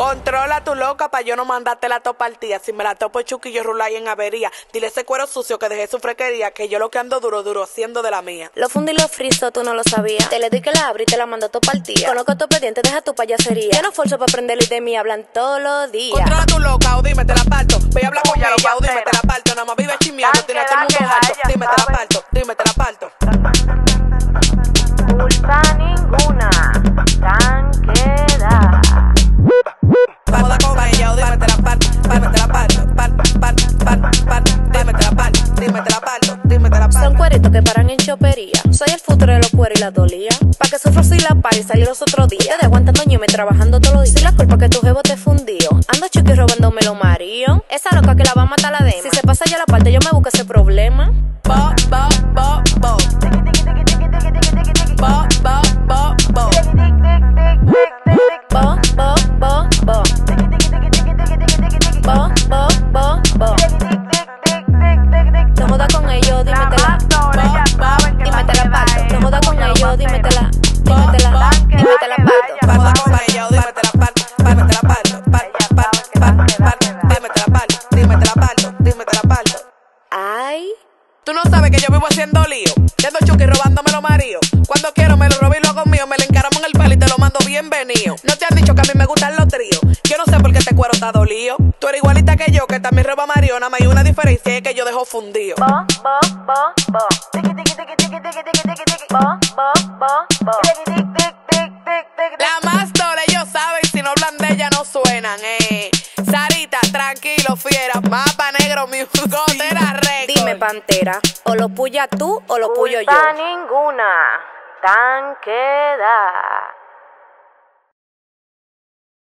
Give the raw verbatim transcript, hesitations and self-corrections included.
Controla tu loca pa' yo no mandarte la topartía. Si me la topo Chucky, yo rulo ahí en avería. Dile a ese cuero sucio que dejé su frequería, que yo lo que ando duro, duro, haciendo de la mía. Lo fundí y lo friso, tú no lo sabías. Te le doy que la abro y te la mando topartía. Conozco tu pendiente, deja tu payasería. Yo no forzo pa' aprenderlo y de mí hablan todos los días. Controla tu loca, o dime, te la parto. Voy a hablar con ella, o dime, te la parto. Nada más vive chimiando, tiene a todo el mundo harto. Dime, te la parto, dime, te la parto. Culpa ninguna, tranquila. Joda con ella, o dime, te la parto. Dime, te la parto, parto, parto, parto, parto. Dime, te la parto, dime, te la parto, dime, te la parto. Son cueritos que paran en chopería. Soy el futuro de los cueros y la dolía. Pa' que sufro si la par y salí los otros días. Ustedes aguantando ñeme trabajando todos los días. Si la culpa que tu jevo te fundió. Ando Chucky robándome los maridos. Esa loca que la va a matar la dema. Si se pasa ya la parte, yo me busco ese problema. Bo, bo, bo, bo. Bo, bo, bo, bo. Bo, bo, bo, bo. Bo, bo, bo, bo. No joda con ellos, dímetela. Dímetela parto. No joda con ellos, dímetela. Dímetela, dímetela parto. Joda con ella, o dime, te la parto. Dime, te la parto, parto, parto, parto, parto. Dime, te la parto, dime, te la parto, dime, te la parto. Ay. Tú no sabes que yo vivo haciendo lío. Yendo Chucky robándome los maridos. Cuando quiero me lo robo y lo hago mío. Me le encaramo en el pelo y te lo mando bienvenido. No te han dicho que a mí me gustan los tríos. Yo no sé por qué este cuero está dolido. Tú eres igualita que yo, que también roba marido. Nada más hay una diferencia, es que yo dejo fundido. Bo, bo, bo, bo. Tiki, tiki, tiki, tiki, tiki, tiki, tiki, tiki. Bo, bo, bo, bo. Tiki, tiki, tiki, tiki, tiki, tiki. La más dole, ellos saben, si no hablan de ella no suenan, eh. Sarita, tranquilo, fiera. Mapa negro, mi gotera récord. Dime, pantera, o lo puya tú o lo puyo yo. Culpa ninguna, tan queda.